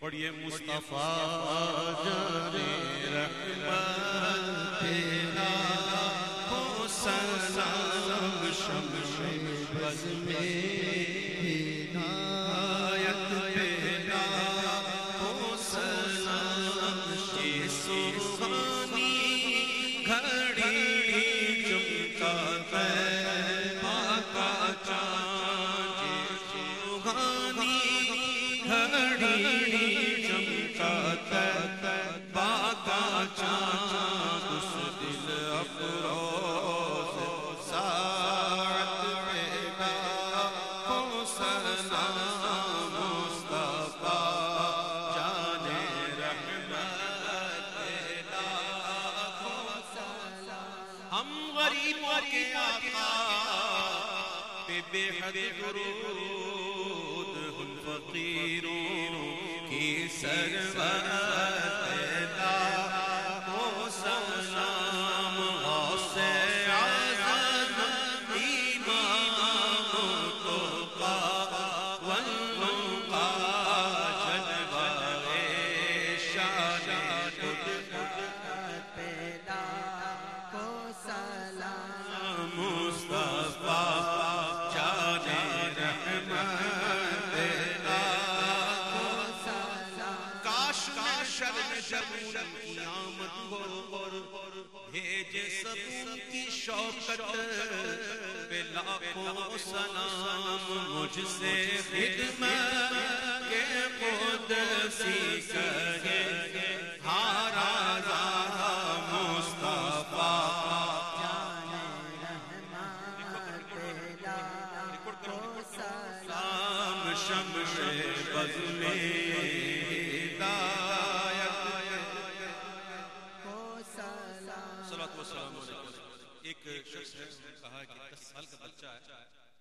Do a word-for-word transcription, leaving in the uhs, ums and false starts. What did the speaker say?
پڑھیے مصطفیٰ جانے رحمت تیرا ہو سلام شمع بز میں ہدایت پیدا ہو سلام یہ سبحانی گھڑی چمکا طیبہ کا چاند یہ سبحانی گھڑی چمکا طیبہ کا چاند اس دل افروز ساعت پیدا ہو سلام مصطفیٰ جانے رحمت پیدا ہو سلام ہم غریبوں کے آقا پہ بے حد درود ہم فقیروں کی سرورت پیدا ہو سلام غوث اعظم امام التقا والنقا جلوہ شان قدرت پیدا ہو سلام مصطفیٰ جانے رحمت پیدا ہو سلام کاش میں شرم شرمون کی آمد کو بھیجے سبوں کی شوکت پہ لاکھوں سلام مجھ سے خدمت کے قدسی کہے ہارا زادہ مصطفیٰ جانے رحمت پیدا ہو سلام سلام شمش بز میں ہدایت ہو سلام صلوات و سلام علیکم۔ ایک شخص نے کہا کہ دس سال کا بچہ ہے